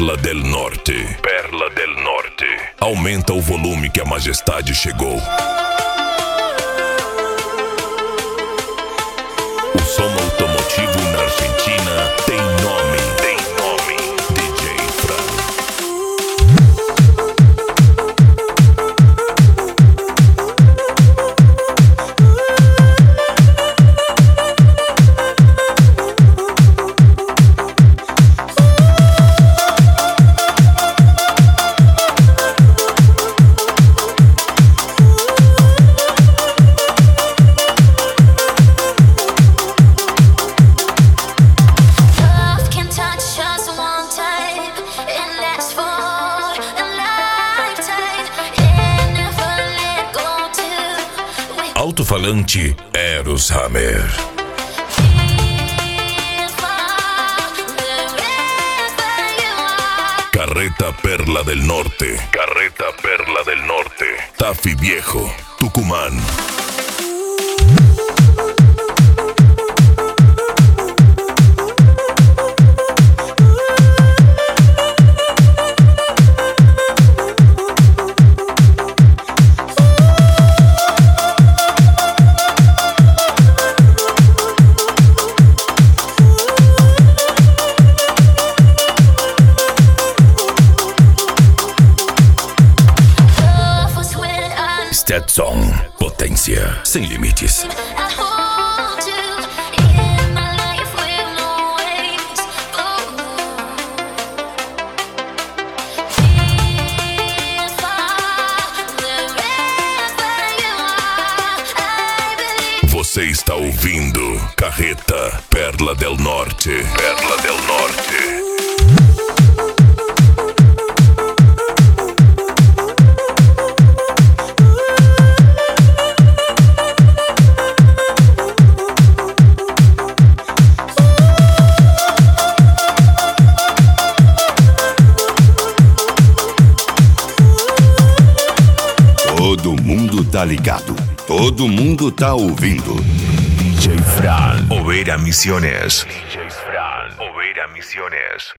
Perla del Norte. Perla del Norte. Aumenta o volume que a majestade chegou. O som automotivo na Argentina tem nome. Tem nome. DJ Fran. Alto-falante Eros Hammer. Carreta Perla del Norte. Carreta Perla del Norte. Tafi Viejo, Tucumán. Stetson, potência sem limites. Você está ouvindo Carreta Perla del Norte. Perla del Norte. Todo mundo tá ligado, todo mundo tá ouvindo. DJ Fran, Oveira Misiones. DJ Fran, Oveira Misiones.